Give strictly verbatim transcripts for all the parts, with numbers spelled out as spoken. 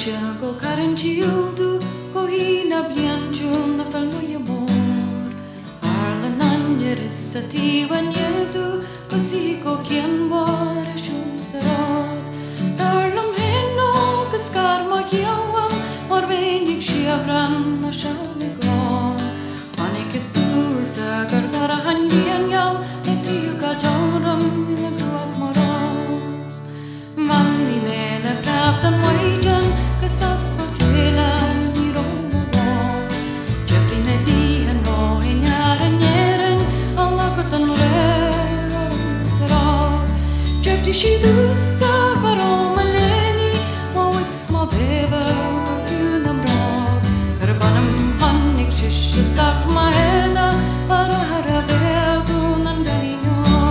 Cielo go caranchildo, cohina bliangiun na falno amor. Arla nanyer sati wanyerdu, così co quien bora shun sarot. Darlam henno cascar ma kiawam, por venik shiavran na shaligon. Anik estu sa gardara hanyan yal, etiu ka jalram ila gruaf moros. Manni mena kraftan wajan, casas por quela ni romo bo. Jeffrey media no enyara nyeren, alla kotan re serot. Jeffrey shidusa varoma leni, mo wix ma veva fjunam bra. Urbanam panik shish sak ma hela, para hara vedu nandarino.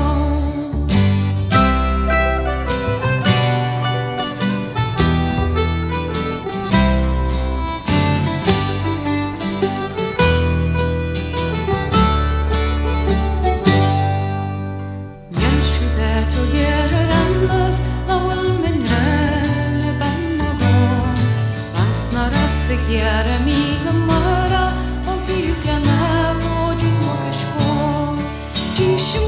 Chiara amiga mara, o rio que a neve, o de uma cascou.